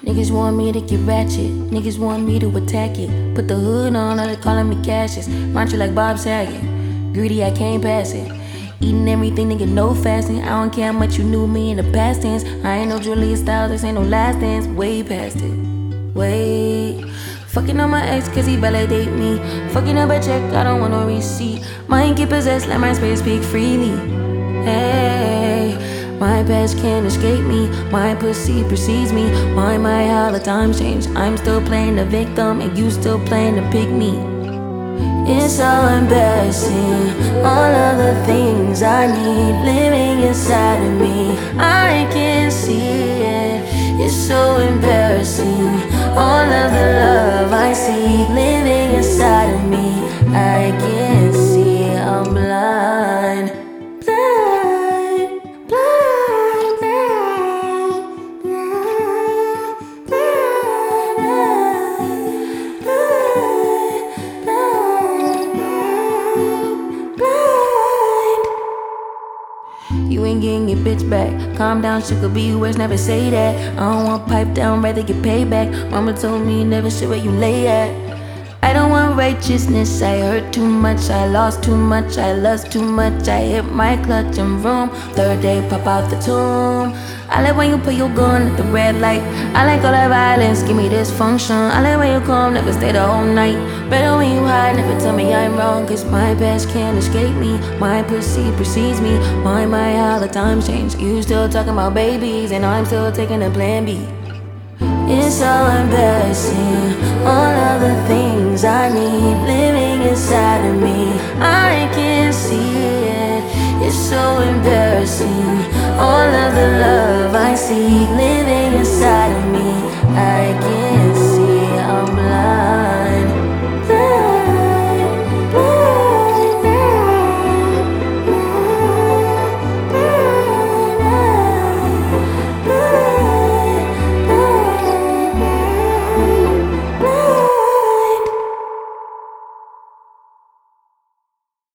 Niggas want me to get ratchet, niggas want me to attack it. Put the hood on, all they calling me Cassius. Mantra like Bob Saget, greedy, I can't pass it. Eating everything, nigga, no fasting. I don't care how much you knew me in the past tense. I ain't no Julia Styles, this ain't no last dance. Way past it, wait. Fucking on my ex cause he validate me. Fucking up a check, I don't want no receipt. Mind get possessed, let my spirit speak freely. Hey, my past can't escape me. My pussy precedes me. Why my how the times change? I'm still playing the victim and you still playing the pick me. It's so embarrassing, all of the things I need living inside of me. I can see it, it's so embarrassing. All of the love I see living inside of me. I can't see, I'm blind. Blind, blind, blind, blind, blind, blind. You ain't getting your bitch back. Calm down, she could be worse, never say that. I don't want pipe down, rather get payback. Mama told me never shit where you lay at. I don't want righteousness, I hurt too much, I lost too much, I lust too much, I hit my clutch and room. Third day, pop out the tomb. I like when you put your gun at the red light. I like all that violence, give me dysfunction. I like when you come, never stay the whole night. Better when you hide, never tell me I'm wrong. Cause my past can't escape me. My pussy precedes me. Why my how the times change? You still talking about babies and I'm still taking a plan B. It's so embarrassing, all of the things I need living inside of me. I can see it, it's so embarrassing. All of the love I see living inside of me. I can't